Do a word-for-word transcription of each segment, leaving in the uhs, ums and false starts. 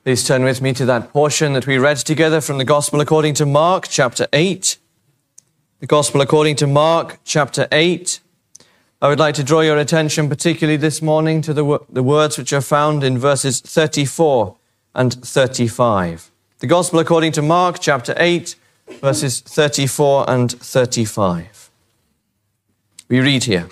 Please turn with me to that portion that we read together from the Gospel according to Mark, chapter eight. The Gospel according to Mark, chapter eight. I would like to draw your attention particularly this morning to the, the words which are found in verses thirty-four and thirty-five. The Gospel according to Mark, chapter eight, verses thirty-four and thirty-five. We read here.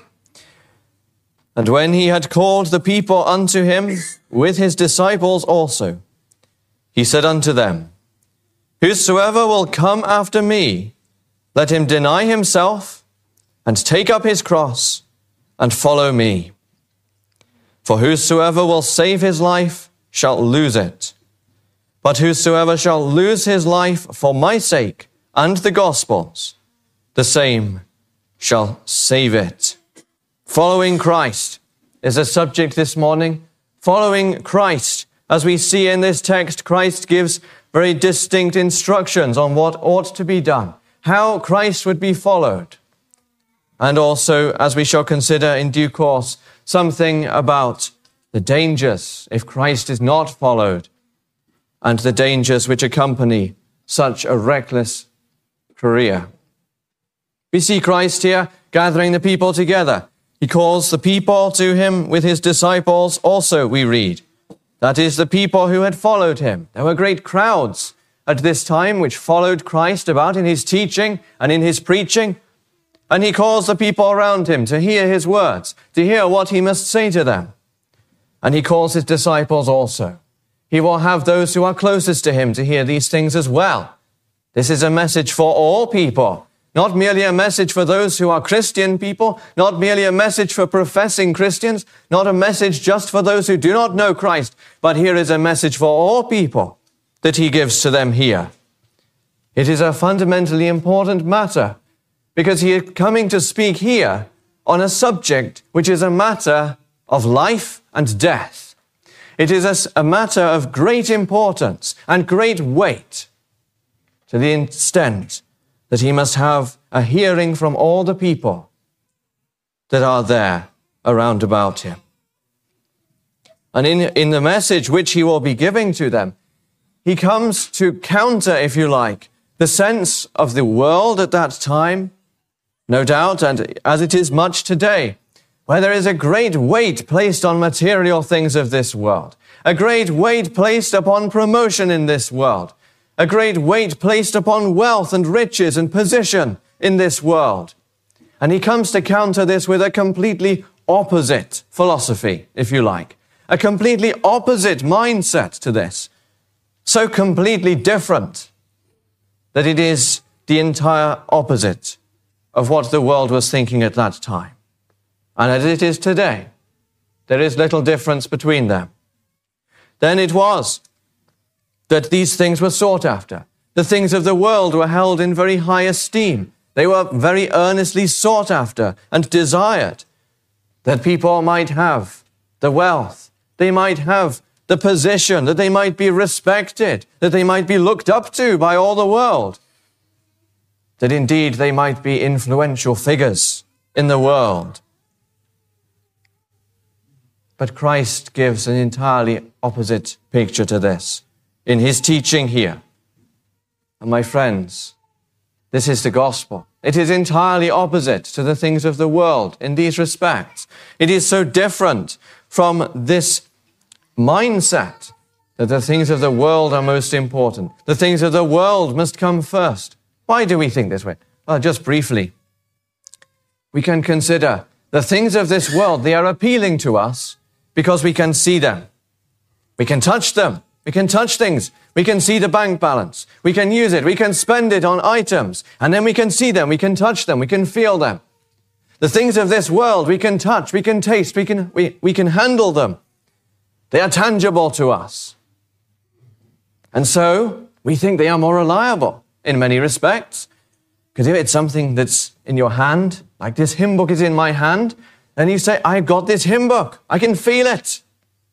And when he had called the people unto him, with his disciples also, he said unto them, Whosoever will come after me, let him deny himself, and take up his cross, and follow me. For whosoever will save his life shall lose it. But whosoever shall lose his life for my sake and the gospel's, the same shall save it. Following Christ is a subject this morning. Following Christ. As we see in this text, Christ gives very distinct instructions on what ought to be done, how Christ would be followed. And also, as we shall consider in due course, something about the dangers if Christ is not followed, and the dangers which accompany such a reckless career. We see Christ here gathering the people together. He calls the people to him with his disciples also, we read. That is, the people who had followed him. There were great crowds at this time which followed Christ about in his teaching and in his preaching. And he calls the people around him to hear his words, to hear what he must say to them. And he calls his disciples also. He will have those who are closest to him to hear these things as well. This is a message for all people. Not merely a message for those who are Christian people, not merely a message for professing Christians, not a message just for those who do not know Christ, but here is a message for all people that he gives to them here. It is a fundamentally important matter because he is coming to speak here on a subject which is a matter of life and death. It is a, a matter of great importance and great weight to the extent that he must have a hearing from all the people that are there around about him. And in, in the message which he will be giving to them, he comes to counter, if you like, the sense of the world at that time, no doubt, and as it is much today, where there is a great weight placed on material things of this world, a great weight placed upon promotion in this world, a great weight placed upon wealth and riches and position in this world. And he comes to counter this with a completely opposite philosophy, if you like. A completely opposite mindset to this. So completely different that it is the entire opposite of what the world was thinking at that time. And as it is today, there is little difference between them. Then it was that these things were sought after. The things of the world were held in very high esteem. They were very earnestly sought after and desired, that people might have the wealth, they might have the position, that they might be respected, that they might be looked up to by all the world, that indeed they might be influential figures in the world. But Christ gives an entirely opposite picture to this in his teaching here. And my friends, this is the gospel. It is entirely opposite to the things of the world in these respects. It is so different from this mindset that the things of the world are most important. The things of the world must come first. Why do we think this way? Well, just briefly, we can consider the things of this world. They are appealing to us because we can see them. We can touch them. We can touch things. We can see the bank balance. We can use it. We can spend it on items. And then we can see them. We can touch them. We can feel them. The things of this world we can touch. We can taste. We can, we, we can handle them. They are tangible to us. And so we think they are more reliable in many respects. Because if it's something that's in your hand, like this hymn book is in my hand, then you say, I've got this hymn book. I can feel it.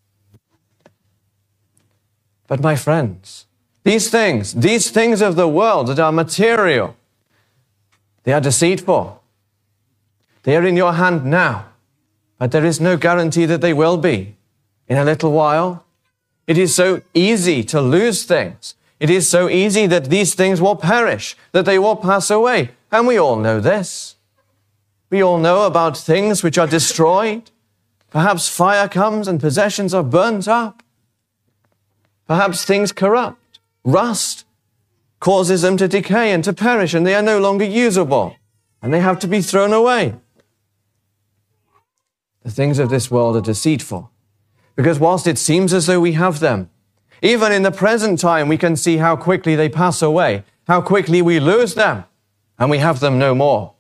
But my friends, these things, these things of the world that are material, they are deceitful. They are in your hand now, but there is no guarantee that they will be in a little while. It is so easy to lose things. It is so easy that these things will perish, that they will pass away. And we all know this. We all know about things which are destroyed. Perhaps fire comes and possessions are burnt up. Perhaps things corrupt. Rust causes them to decay and to perish, and they are no longer usable, and they have to be thrown away. The things of this world are deceitful, because whilst it seems as though we have them, even in the present time we can see how quickly they pass away, how quickly we lose them, and we have them no more.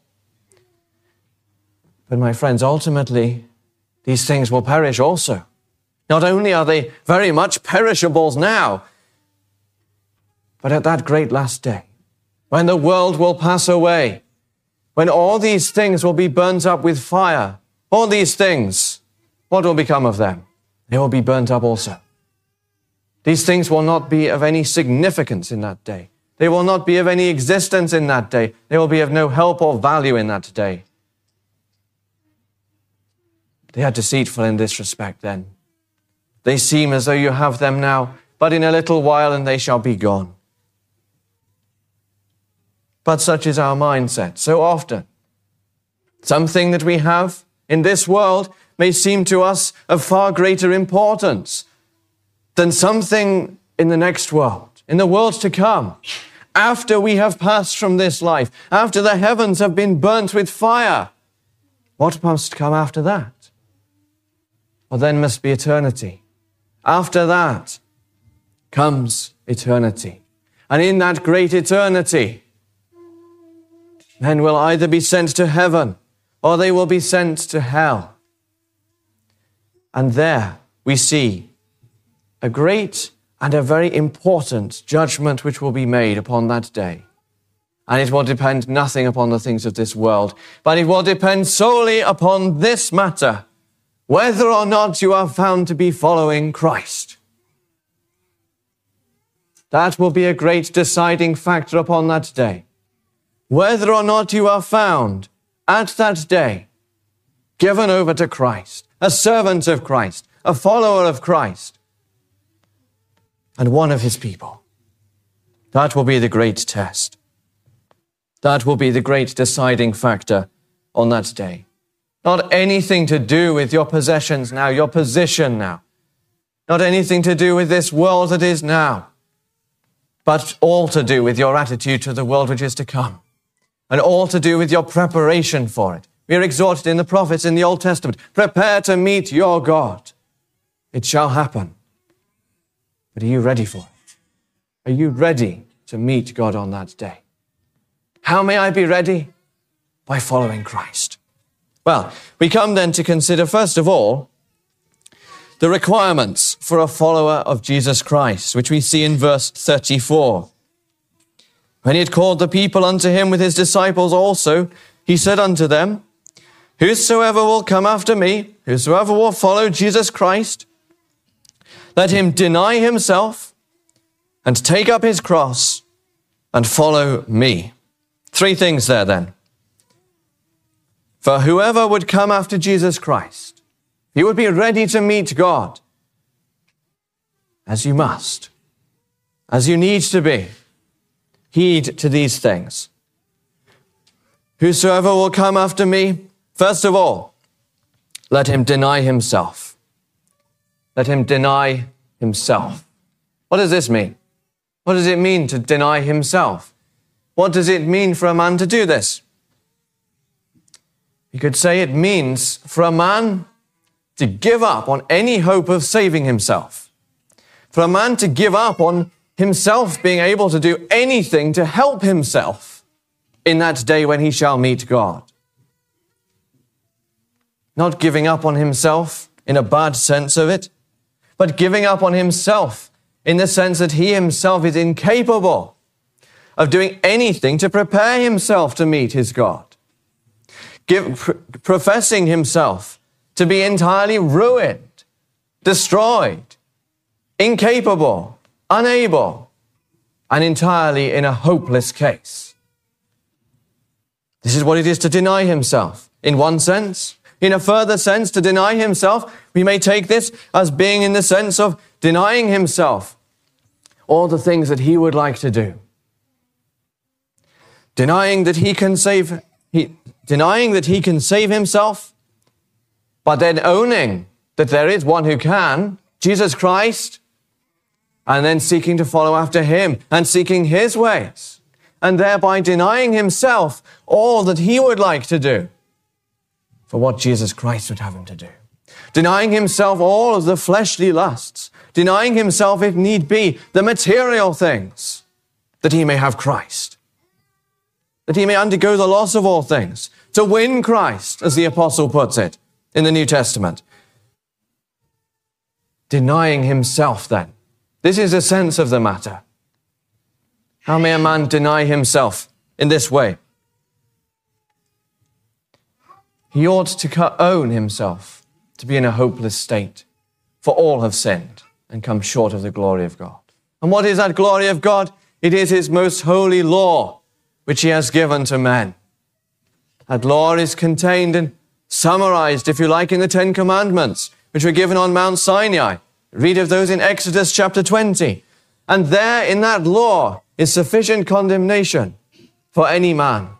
But my friends, ultimately, these things will perish also. Not only are they very much perishables now, but at that great last day, when the world will pass away, when all these things will be burnt up with fire, all these things, what will become of them? They will be burnt up also. These things will not be of any significance in that day. They will not be of any existence in that day. They will be of no help or value in that day. They are deceitful in this respect then. They seem as though you have them now, but in a little while and they shall be gone. But such is our mindset so often. Something that we have in this world may seem to us of far greater importance than something in the next world, in the world to come, after we have passed from this life, after the heavens have been burnt with fire. What must come after that? Well, then must be eternity. After that comes eternity. And in that great eternity, men will either be sent to heaven or they will be sent to hell. And there we see a great and a very important judgment which will be made upon that day. And it will depend nothing upon the things of this world, but it will depend solely upon this matter, whether or not you are found to be following Christ. That will be a great deciding factor upon that day. Whether or not you are found at that day given over to Christ, a servant of Christ, a follower of Christ, and one of his people. That will be the great test. That will be the great deciding factor on that day. Not anything to do with your possessions now, your position now. Not anything to do with this world that is now, but all to do with your attitude to the world which is to come, and all to do with your preparation for it. We are exhorted in the prophets in the Old Testament, prepare to meet your God. It shall happen. But are you ready for it? Are you ready to meet God on that day? How may I be ready? By following Christ. Well, we come then to consider, first of all, the requirements for a follower of Jesus Christ, which we see in verse thirty-four. When he had called the people unto him with his disciples also, he said unto them, whosoever will come after me, whosoever will follow Jesus Christ, let him deny himself and take up his cross and follow me. Three things there then. For whoever would come after Jesus Christ, he would be ready to meet God, as you must, as you need to be. Heed to these things. Whosoever will come after me, first of all, let him deny himself. Let him deny himself. What does this mean? What does it mean to deny himself? What does it mean for a man to do this? You could say it means for a man to give up on any hope of saving himself. For a man to give up on himself being able to do anything to help himself in that day when he shall meet God. Not giving up on himself in a bad sense of it, but giving up on himself in the sense that he himself is incapable of doing anything to prepare himself to meet his God. Give, pr- professing himself to be entirely ruined, destroyed, incapable, unable, and entirely in a hopeless case. This is what it is to deny himself, in one sense. In a further sense, to deny himself, we may take this as being in the sense of denying himself all the things that he would like to do. Denying that he can save, he, denying that he can save himself, but then owning that there is one who can, Jesus Christ, and then seeking to follow after him and seeking his ways, and thereby denying himself all that he would like to do for what Jesus Christ would have him to do. Denying himself all of the fleshly lusts, denying himself, if need be, the material things, that he may have Christ, that he may undergo the loss of all things, to win Christ, as the apostle puts it in the New Testament. Denying himself then. This is the sense of the matter. How may a man deny himself in this way? He ought to own himself to be in a hopeless state, for all have sinned and come short of the glory of God. And what is that glory of God? It is his most holy law, which he has given to men. That law is contained and summarized, if you like, in the Ten Commandments, which were given on Mount Sinai. Read of those in Exodus chapter twenty. And there in that law is sufficient condemnation for any man.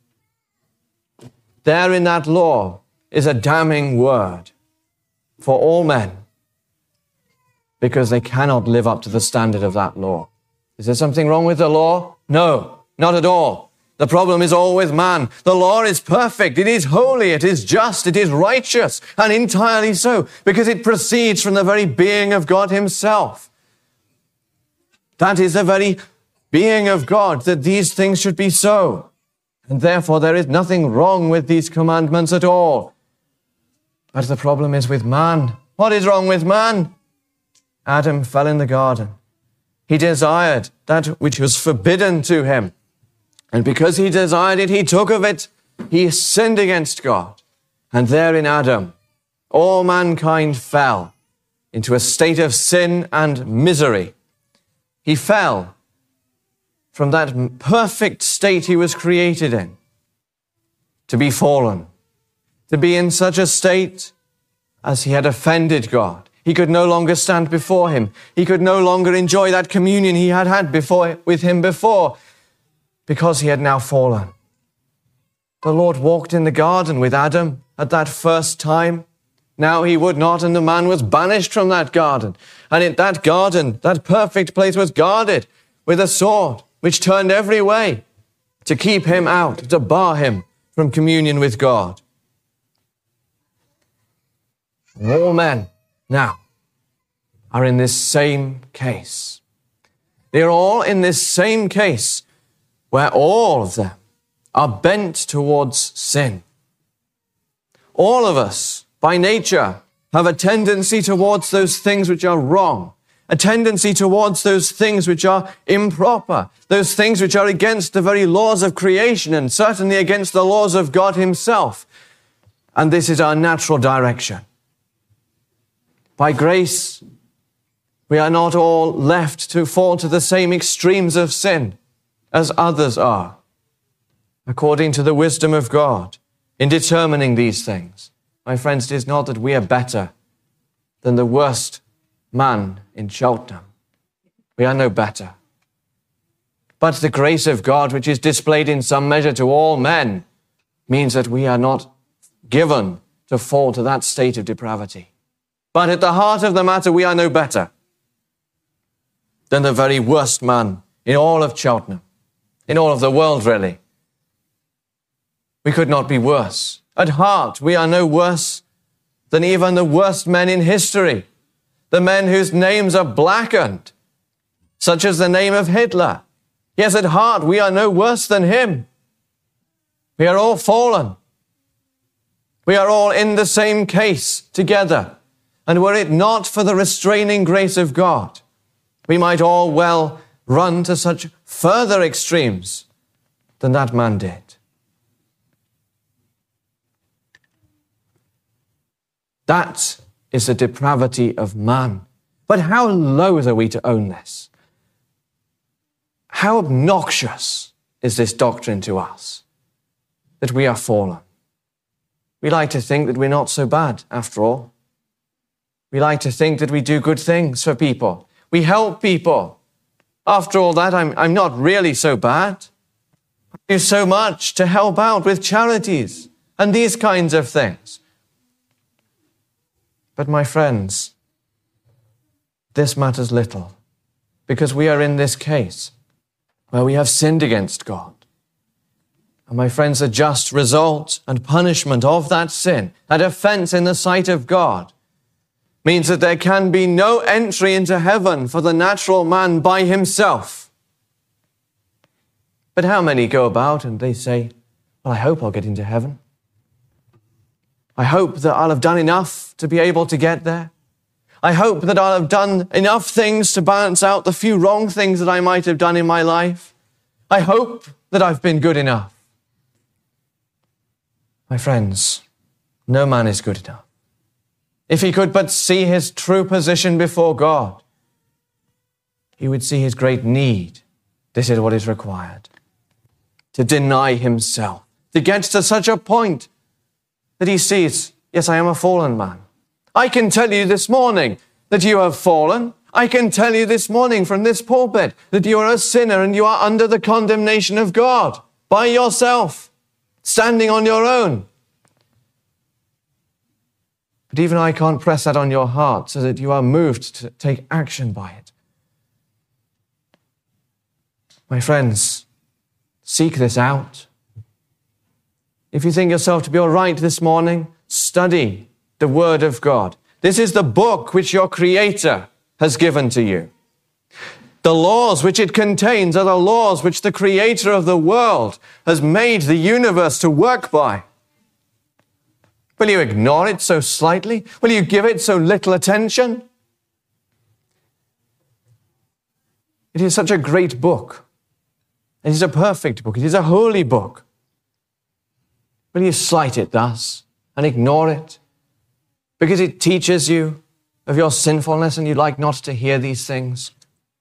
There in that law is a damning word for all men, because they cannot live up to the standard of that law. Is there something wrong with the law? No, not at all. The problem is all with man. The law is perfect, it is holy, it is just, it is righteous, and entirely so, because it proceeds from the very being of God himself. That is the very being of God, that these things should be so. And therefore there is nothing wrong with these commandments at all. But the problem is with man. What is wrong with man? Adam fell in the garden. He desired that which was forbidden to him. And because he desired it, he took of it. He sinned against God. And there in Adam, all mankind fell into a state of sin and misery. He fell from that perfect state he was created in to be fallen, to be in such a state as he had offended God. He could no longer stand before him. He could no longer enjoy that communion he had had before with him before, because he had now fallen. The Lord walked in the garden with Adam at that first time. Now he would not, and the man was banished from that garden. And in that garden, that perfect place was guarded with a sword, which turned every way to keep him out, to bar him from communion with God. And all men now are in this same case. They are all in this same case where all of them are bent towards sin. All of us, by nature, have a tendency towards those things which are wrong, a tendency towards those things which are improper, those things which are against the very laws of creation and certainly against the laws of God himself. And this is our natural direction. By grace, we are not all left to fall to the same extremes of sin as others are, according to the wisdom of God in determining these things. My friends, it is not that we are better than the worst man in Cheltenham. We are no better. But the grace of God, which is displayed in some measure to all men, means that we are not given to fall to that state of depravity. But at the heart of the matter, we are no better than the very worst man in all of Cheltenham, in all of the world, really. We could not be worse. At heart, we are no worse than even the worst men in history, the men whose names are blackened, such as the name of Hitler. Yes, at heart, we are no worse than him. We are all fallen. We are all in the same case together. And were it not for the restraining grace of God, we might all well run to such further extremes than that man did. That is the depravity of man. But how loath are we to own this? How obnoxious is this doctrine to us, that we are fallen? We like to think that we're not so bad, after all. We like to think that we do good things for people. We help people. After all that, I'm, I'm not really so bad. I do so much to help out with charities and these kinds of things. But my friends, this matters little, because we are in this case where we have sinned against God. And my friends, the just result and punishment of that sin, that offense in the sight of God, means that there can be no entry into heaven for the natural man by himself. But how many go about and they say, well, I hope I'll get into heaven. I hope that I'll have done enough to be able to get there. I hope that I'll have done enough things to balance out the few wrong things that I might have done in my life. I hope that I've been good enough. My friends, no man is good enough. If he could but see his true position before God, he would see his great need. This is what is required. To deny himself, to get to such a point that he sees, yes, I am a fallen man. I can tell you this morning that you have fallen. I can tell you this morning from this pulpit that you are a sinner and you are under the condemnation of God by yourself, standing on your own. But even I can't press that on your heart so that you are moved to take action by it. My friends, seek this out. If you think yourself to be all right this morning, study the Word of God. This is the book which your Creator has given to you. The laws which it contains are the laws which the Creator of the world has made the universe to work by. Will you ignore it so slightly? Will you give it so little attention? It is such a great book. It is a perfect book. It is a holy book. Will you slight it thus and ignore it because it teaches you of your sinfulness and you like not to hear these things?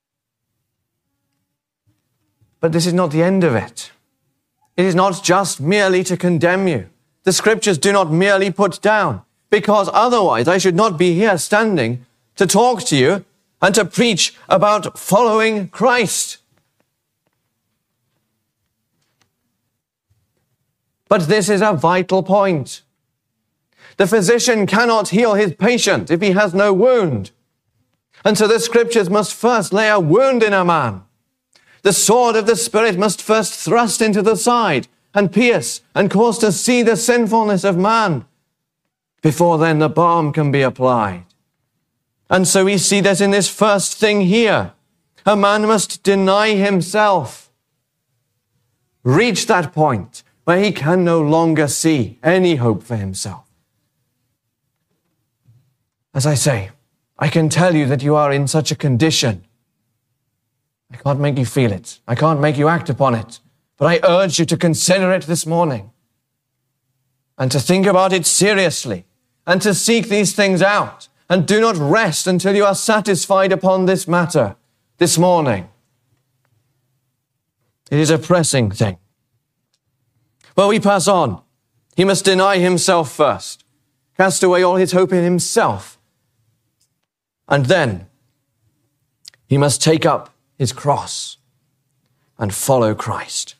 But this is not the end of it. It is not just merely to condemn you. The Scriptures do not merely put down, because otherwise I should not be here standing to talk to you and to preach about following Christ. But this is a vital point. The physician cannot heal his patient if he has no wound. And so the Scriptures must first lay a wound in a man. The sword of the Spirit must first thrust into the side and pierce and cause to see the sinfulness of man before then the balm can be applied. And so we see that in this first thing here, a man must deny himself, reach that point where he can no longer see any hope for himself. As I say, I can tell you that you are in such a condition. I can't make you feel it. I can't make you act upon it. But I urge you to consider it this morning and to think about it seriously and to seek these things out, and do not rest until you are satisfied upon this matter this morning. It is a pressing thing. Well, we pass on. He must deny himself first, cast away all his hope in himself, and then he must take up his cross and follow Christ.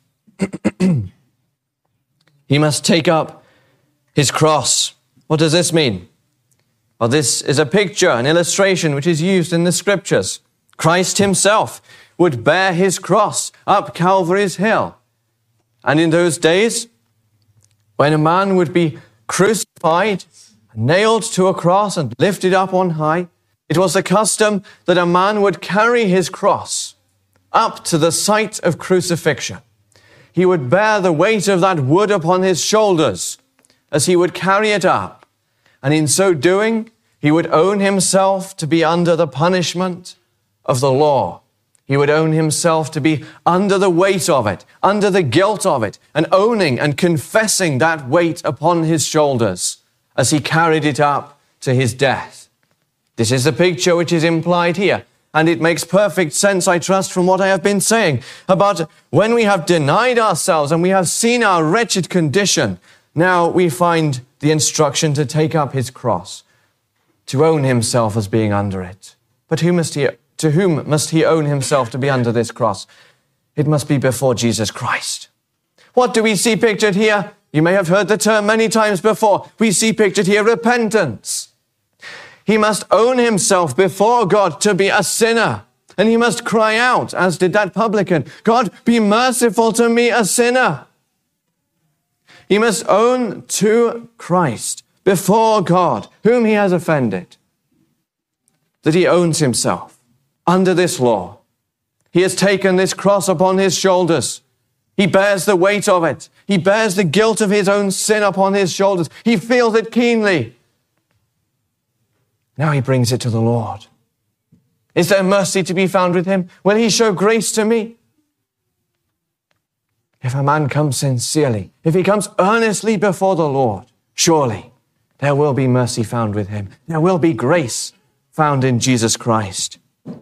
He must take up his cross. What does this mean? Well, this is a picture, an illustration which is used in the Scriptures. Christ himself would bear his cross up Calvary's hill. And in those days, when a man would be crucified, nailed to a cross and lifted up on high, it was the custom that a man would carry his cross up to the site of crucifixion. He would bear the weight of that wood upon his shoulders as he would carry it up. And in so doing, he would own himself to be under the punishment of the law. He would own himself to be under the weight of it, under the guilt of it, and owning and confessing that weight upon his shoulders as he carried it up to his death. This is the picture which is implied here. And it makes perfect sense, I trust, from what I have been saying about when we have denied ourselves and we have seen our wretched condition, now we find the instruction to take up his cross, to own himself as being under it. But who must he, to whom must he own himself to be under this cross? It must be before Jesus Christ. What do we see pictured here? You may have heard the term many times before. We see pictured here repentance. He must own himself before God to be a sinner. And he must cry out, as did that publican, God, be merciful to me, a sinner. He must own to Christ before God, whom he has offended, that he owns himself under this law. He has taken this cross upon his shoulders. He bears the weight of it. He bears the guilt of his own sin upon his shoulders. He feels it keenly. Now he brings it to the Lord. Is there mercy to be found with him? Will he show grace to me? If a man comes sincerely, if he comes earnestly before the Lord, surely there will be mercy found with him. There will be grace found in Jesus Christ.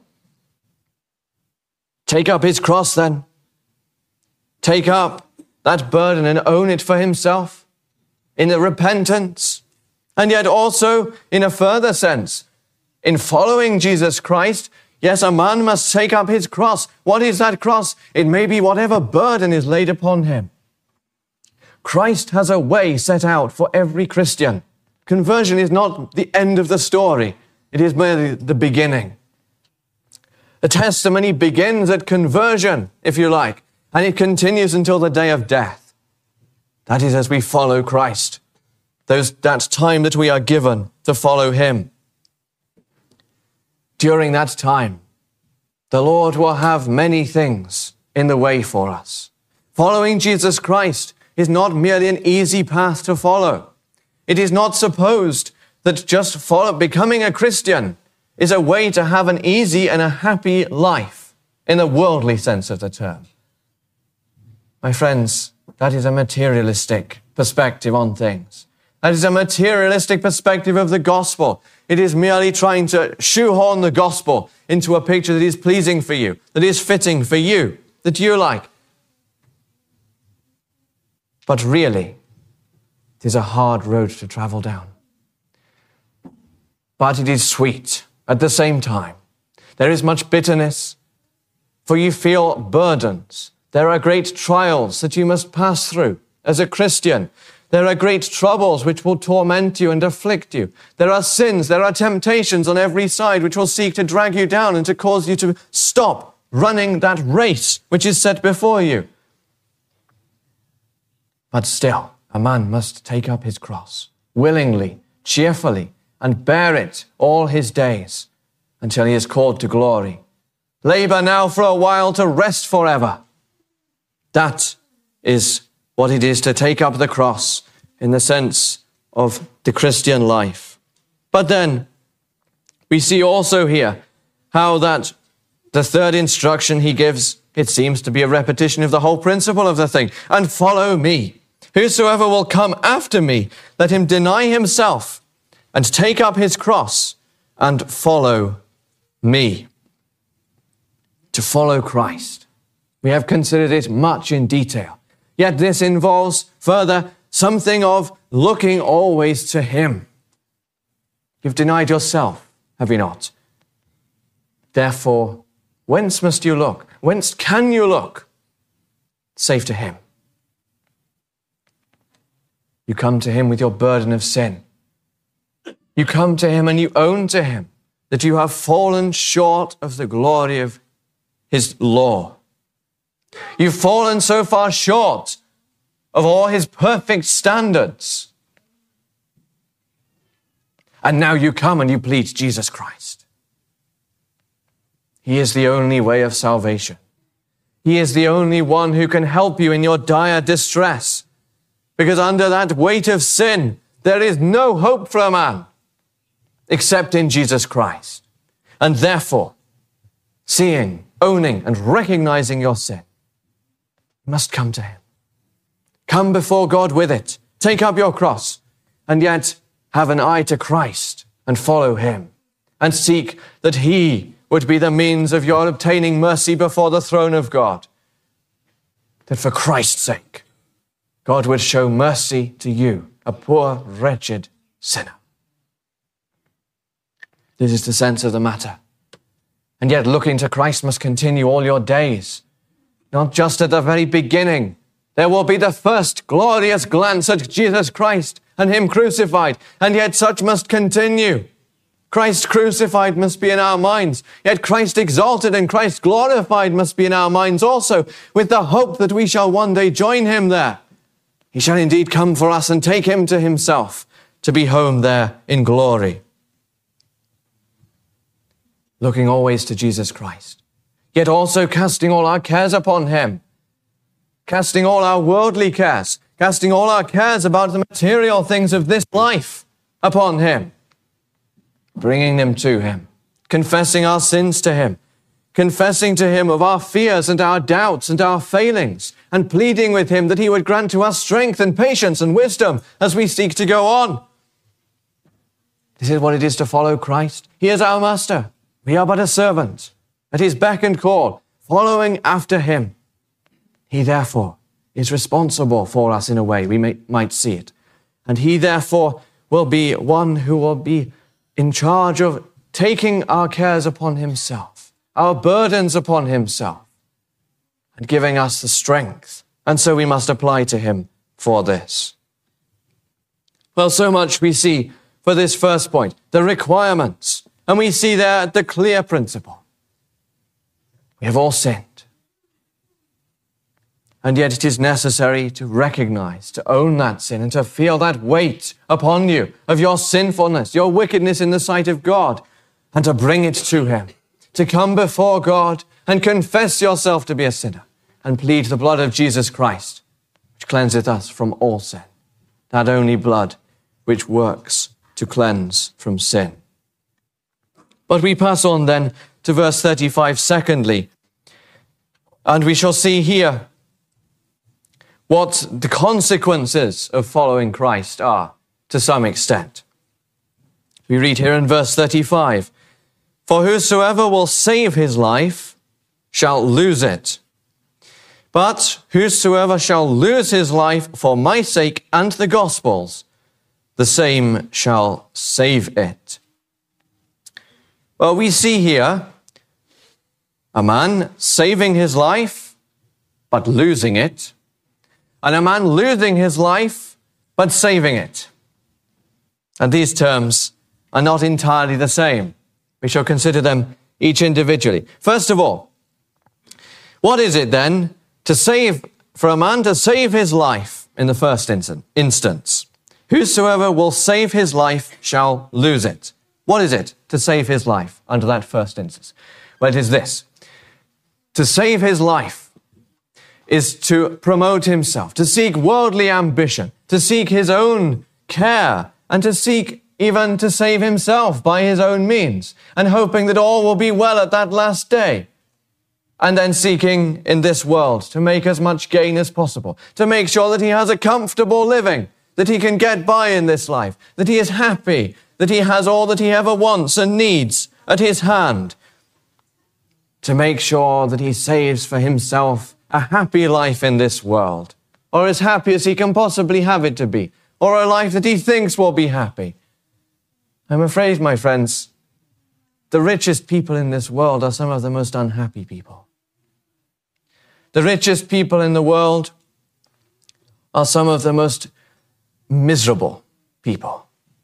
Take up his cross then. Take up that burden and own it for himself in the repentance, and yet also in a further sense, in following Jesus Christ. Yes, a man must take up his cross. What is that cross? It may be whatever burden is laid upon him. Christ has a way set out for every Christian. Conversion is not the end of the story. It is merely the beginning. The testimony begins at conversion, if you like, and it continues until the day of death. That is as we follow Christ. Those, that time that we are given to follow him. During that time, the Lord will have many things in the way for us. Following Jesus Christ is not merely an easy path to follow. It is not supposed that just follow, becoming a Christian is a way to have an easy and a happy life in the worldly sense of the term. My friends, that is a materialistic perspective on things. That is a materialistic perspective of the gospel. It is merely trying to shoehorn the gospel into a picture that is pleasing for you, that is fitting for you, that you like. But really, it is a hard road to travel down. But it is sweet at the same time. There is much bitterness, for you feel burdens. There are great trials that you must pass through as a Christian. There are great troubles which will torment you and afflict you. There are sins, there are temptations on every side which will seek to drag you down and to cause you to stop running that race which is set before you. But still, a man must take up his cross willingly, cheerfully, and bear it all his days until he is called to glory. Labor now for a while to rest forever. That is what it is to take up the cross in the sense of the Christian life. But then we see also here how that the third instruction he gives, it seems to be a repetition of the whole principle of the thing. And follow me. Whosoever will come after me, let him deny himself and take up his cross and follow me. To follow Christ. We have considered it much in detail. Yet this involves further something of looking always to him. You've denied yourself, have you not? Therefore, whence must you look? Whence can you look? Save to him. You come to him with your burden of sin. You come to him and you own to him that you have fallen short of the glory of his law. You've fallen so far short of all his perfect standards. And now you come and you plead Jesus Christ. He is the only way of salvation. He is the only one who can help you in your dire distress. Because under that weight of sin, there is no hope for a man except in Jesus Christ. And therefore, seeing, owning, and recognizing your sin, you must come to him. Come before God with it. Take up your cross, and yet have an eye to Christ and follow him, and seek that he would be the means of your obtaining mercy before the throne of God. That for Christ's sake, God would show mercy to you, a poor, wretched sinner. This is the sense of the matter. And yet looking to Christ must continue all your days, not just at the very beginning. There will be the first glorious glance at Jesus Christ and Him crucified, and yet such must continue. Christ crucified must be in our minds, yet Christ exalted and Christ glorified must be in our minds also, with the hope that we shall one day join Him there. He shall indeed come for us and take Him to Himself to be home there in glory. Looking always to Jesus Christ, yet also casting all our cares upon Him, casting all our worldly cares, casting all our cares about the material things of this life upon Him, bringing them to Him, confessing our sins to Him, confessing to Him of our fears and our doubts and our failings, and pleading with Him that He would grant to us strength and patience and wisdom as we seek to go on. This is what it is to follow Christ. He is our Master. We are but a servant, at His beck and call, following after Him. He, therefore, is responsible for us in a way, we may, might see it. And He, therefore, will be one who will be in charge of taking our cares upon Himself, our burdens upon Himself, and giving us the strength. And so we must apply to Him for this. Well, so much we see for this first point, the requirements. And we see there the clear principle. We have all sinned. And yet it is necessary to recognize, to own that sin, and to feel that weight upon you of your sinfulness, your wickedness in the sight of God, and to bring it to Him, to come before God and confess yourself to be a sinner, and plead the blood of Jesus Christ, which cleanseth us from all sin, that only blood which works to cleanse from sin. But we pass on then to verse thirty-five, secondly, and we shall see here what the consequences of following Christ are to some extent. We read here in verse thirty-five, "For whosoever will save his life shall lose it. But whosoever shall lose his life for my sake and the gospel's, the same shall save it." Well, we see here a man saving his life, but losing it, and a man losing his life, but saving it. And these terms are not entirely the same. We shall consider them each individually. First of all, what is it then to save, for a man to save his life in the first instance? Whosoever will save his life shall lose it. What is it to save his life under that first instance? Well, it is this. To save his life is to promote himself, to seek worldly ambition, to seek his own care, and to seek even to save himself by his own means, and hoping that all will be well at that last day. And then seeking in this world to make as much gain as possible, to make sure that he has a comfortable living, that he can get by in this life, that he is happy, that he has all that he ever wants and needs at his hand, to make sure that he saves for himself a happy life in this world, or as happy as he can possibly have it to be, or a life that he thinks will be happy. I'm afraid, my friends, the richest people in this world are some of the most unhappy people. The richest people in the world are some of the most miserable people.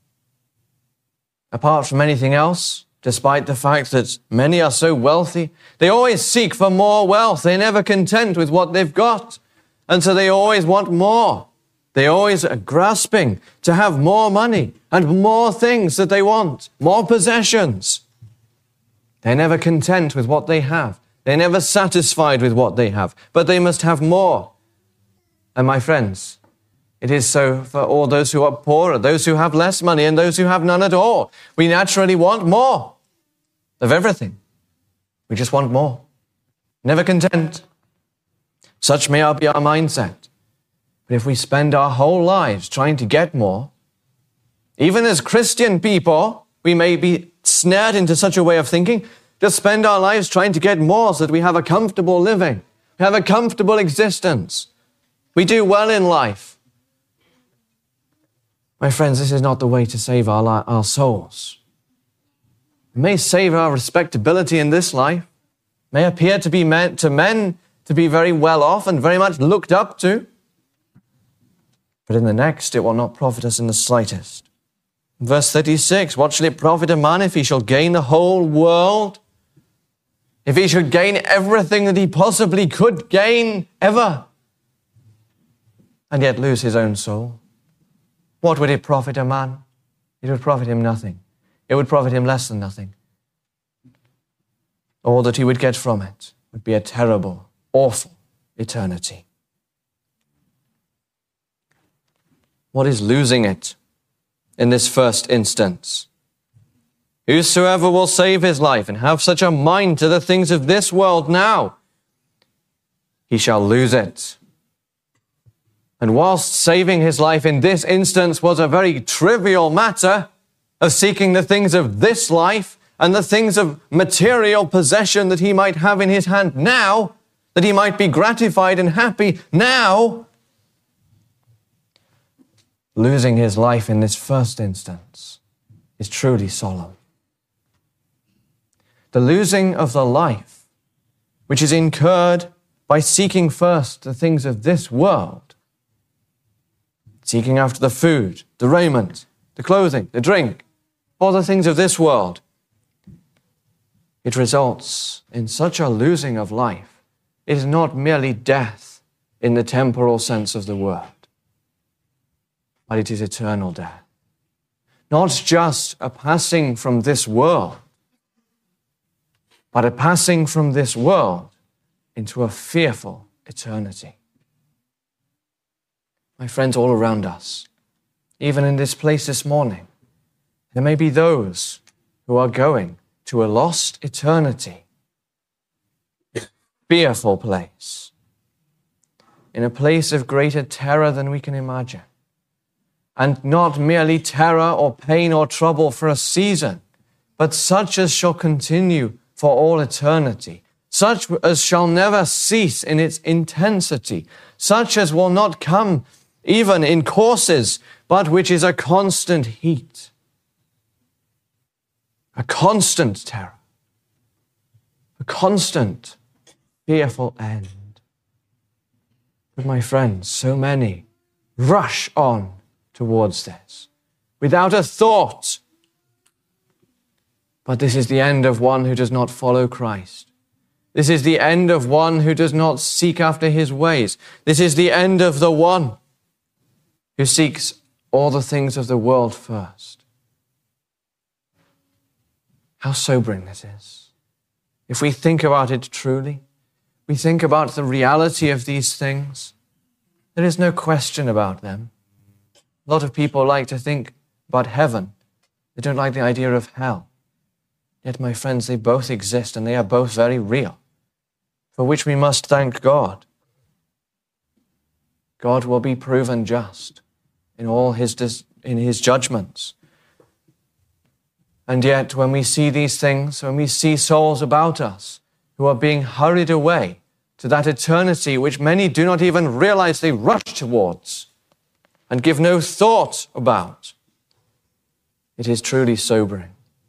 Apart from anything else, despite the fact that many are so wealthy, they always seek for more wealth. They're never content with what they've got. And so they always want more. They always are grasping to have more money and more things that they want, more possessions. They're never content with what they have. They're never satisfied with what they have, but they must have more. And my friends, it is so for all those who are poorer, those who have less money, and those who have none at all. We naturally want more of everything. We just want more. Never content. Such may be our mindset. But if we spend our whole lives trying to get more, even as Christian people, we may be snared into such a way of thinking, to spend our lives trying to get more so that we have a comfortable living, we have a comfortable existence. We do well in life. My friends, this is not the way to save our, li- our souls. It may save our respectability in this life, may appear to be meant to men to be very well off and very much looked up to, but in the next it will not profit us in the slightest. Verse thirty-six, what shall it profit a man if he shall gain the whole world? If he should gain everything that he possibly could gain ever, and yet lose his own soul? What would it profit a man? It would profit him nothing. It would profit him less than nothing. All that he would get from it would be a terrible, awful eternity. What is losing it in this first instance? Whosoever will save his life and have such a mind to the things of this world now, he shall lose it. And whilst saving his life in this instance was a very trivial matter of seeking the things of this life and the things of material possession that he might have in his hand now, that he might be gratified and happy now, losing his life in this first instance is truly solemn. The losing of the life, which is incurred by seeking first the things of this world, seeking after the food, the raiment, the clothing, the drink, all the things of this world, it results in such a losing of life. It is not merely death in the temporal sense of the word, but it is eternal death. Not just a passing from this world, but a passing from this world into a fearful eternity. My friends, all around us, even in this place this morning, there may be those who are going to a lost eternity, a fearful place, in a place of greater terror than we can imagine. And not merely terror or pain or trouble for a season, but such as shall continue for all eternity, such as shall never cease in its intensity, such as will not come even in courses, but which is a constant heat, a constant terror, a constant fearful end. But my friends, so many rush on towards this without a thought. But this is the end of one who does not follow Christ. This is the end of one who does not seek after his ways. This is the end of the one who seeks all the things of the world first. How sobering this is. If we think about it truly, we think about the reality of these things, there is no question about them. A lot of people like to think about heaven. They don't like the idea of hell. Yet, my friends, they both exist and they are both very real, for which we must thank God. God will be proven just in all his, dis- in his judgments. And yet, when we see these things, when we see souls about us who are being hurried away to that eternity which many do not even realize they rush towards and give no thought about, it is truly sobering.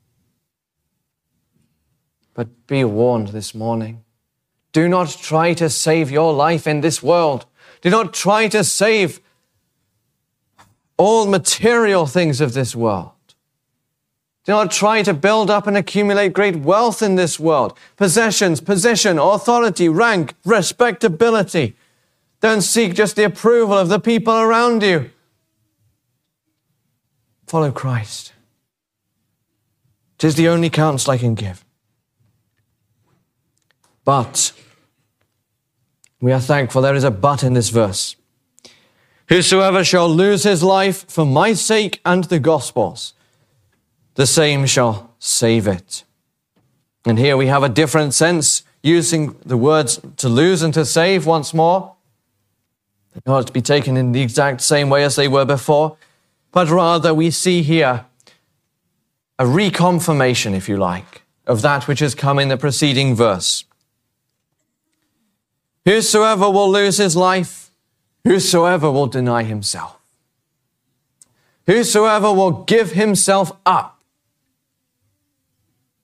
But be warned this morning. Do not try to save your life in this world. Do not try to save all material things of this world. Do not try to build up and accumulate great wealth in this world. Possessions, position, authority, rank, respectability. Don't seek just the approval of the people around you. Follow Christ. It is the only counsel I can give. But we are thankful there is a but in this verse. Whosoever shall lose his life for my sake and the gospel's, the same shall save it. And here we have a different sense, using the words to lose and to save once more. They're not to be taken in the exact same way as they were before, but rather we see here a reconfirmation, if you like, of that which has come in the preceding verse. Whosoever will lose his life, whosoever will deny himself, whosoever will give himself up,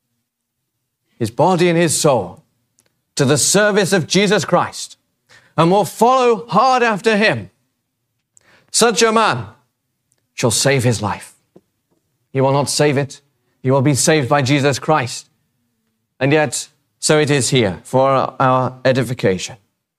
his body and his soul to the service of Jesus Christ and will follow hard after him, such a man shall save his life. He will not save it. He will be saved by Jesus Christ. And yet, so it is here for our edification.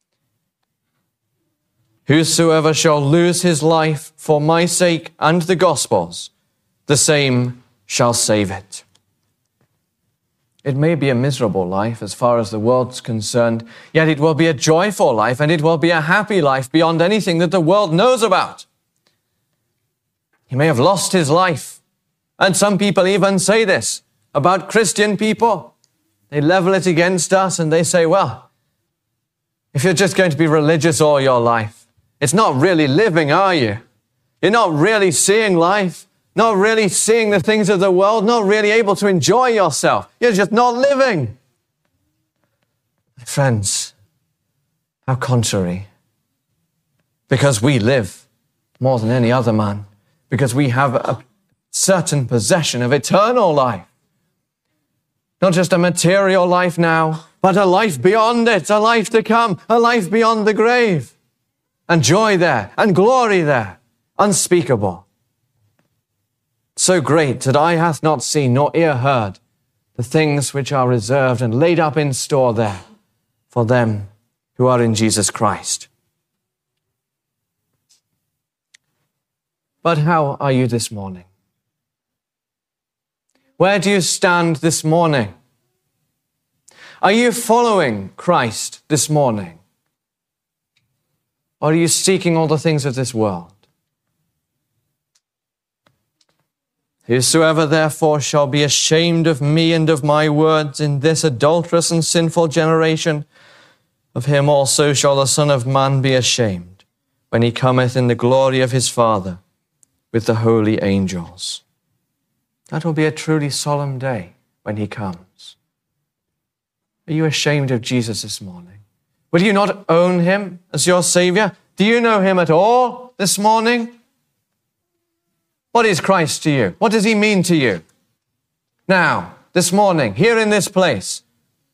Whosoever shall lose his life for my sake and the gospel's, the same shall save it. It may be a miserable life as far as the world's concerned, yet it will be a joyful life, and it will be a happy life beyond anything that the world knows about. He may have lost his life, and some people even say this about Christian people. They level it against us and they say, well, if you're just going to be religious all your life, it's not really living, are you? You're not really seeing life. Not really seeing the things of the world, not really able to enjoy yourself. You're just not living. Friends, how contrary. Because we live more than any other man. Because we have a certain possession of eternal life. Not just a material life now, but a life beyond it, a life to come, a life beyond the grave. And joy there, and glory there, unspeakable. So great that eye hath not seen, nor ear heard, the things which are reserved and laid up in store there for them who are in Jesus Christ. But how are you this morning? Where do you stand this morning? Are you following Christ this morning? Or are you seeking all the things of this world? Whosoever therefore shall be ashamed of me and of my words in this adulterous and sinful generation, of him also shall the Son of Man be ashamed, when he cometh in the glory of his Father with the holy angels. That will be a truly solemn day when he comes. Are you ashamed of Jesus this morning? Will you not own him as your Savior? Do you know him at all this morning? What is Christ to you? What does he mean to you? Now, this morning, here in this place,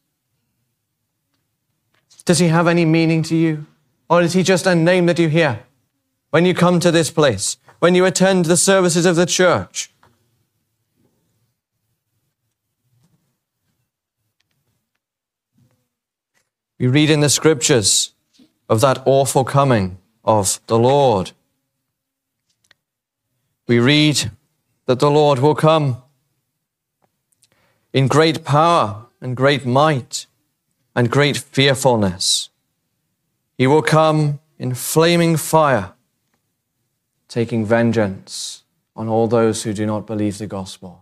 does he have any meaning to you? Or is he just a name that you hear when you come to this place, when you attend the services of the church? We read in the scriptures of that awful coming of the Lord. We read that the Lord will come in great power and great might and great fearfulness. He will come in flaming fire, taking vengeance on all those who do not believe the gospel.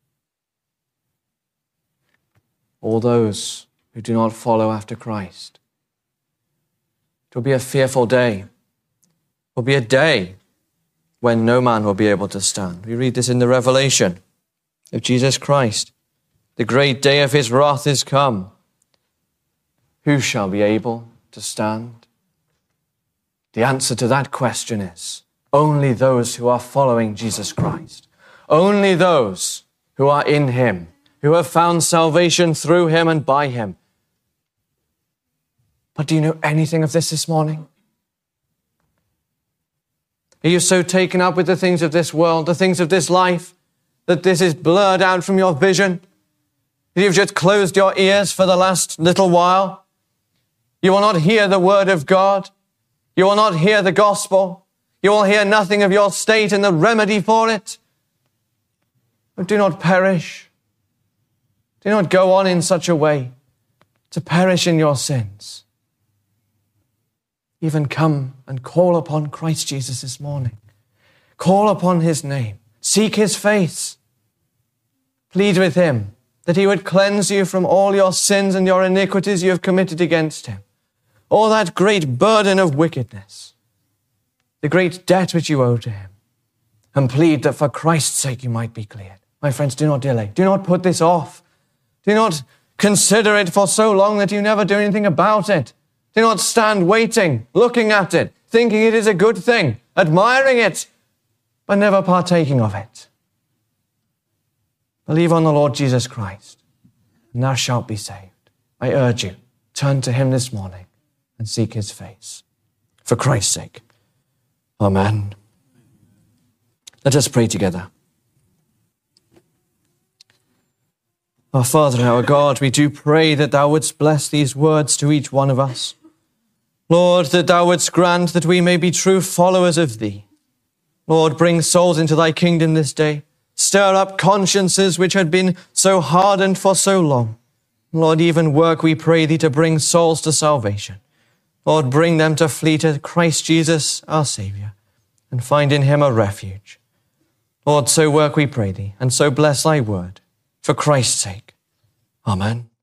All those who do not follow after Christ. It will be a fearful day. It will be a day when no man will be able to stand. We read this in the Revelation of Jesus Christ. The great day of his wrath is come. Who shall be able to stand? The answer to that question is only those who are following Jesus Christ. Only those who are in him, who have found salvation through him and by him. But do you know anything of this this morning? Are you so taken up with the things of this world, the things of this life, that this is blurred out from your vision? That you've just closed your ears for the last little while? You will not hear the word of God. You will not hear the gospel. You will hear nothing of your state and the remedy for it. But do not perish. Do not go on in such a way to perish in your sins. Even come and call upon Christ Jesus this morning. Call upon his name. Seek his face. Plead with him that he would cleanse you from all your sins and your iniquities you have committed against him. All that great burden of wickedness. The great debt which you owe to him. And plead that for Christ's sake you might be cleared. My friends, do not delay. Do not put this off. Do not consider it for so long that you never do anything about it. Do not stand waiting, looking at it, thinking it is a good thing, admiring it, but never partaking of it. Believe on the Lord Jesus Christ. and thou shalt be saved. I urge you, turn to him this morning and seek his face. For Christ's sake. Amen. Let us pray together. Our Father, our God, we do pray that thou wouldst bless these words to each one of us. Lord, that thou wouldst grant that we may be true followers of thee. Lord, bring souls into thy kingdom this day. Stir up consciences which had been so hardened for so long. Lord, even work, we pray thee, to bring souls to salvation. Lord, bring them to flee to Christ Jesus, our Saviour, and find in him a refuge. Lord, so work, we pray thee, and so bless thy word. For Christ's sake. Amen.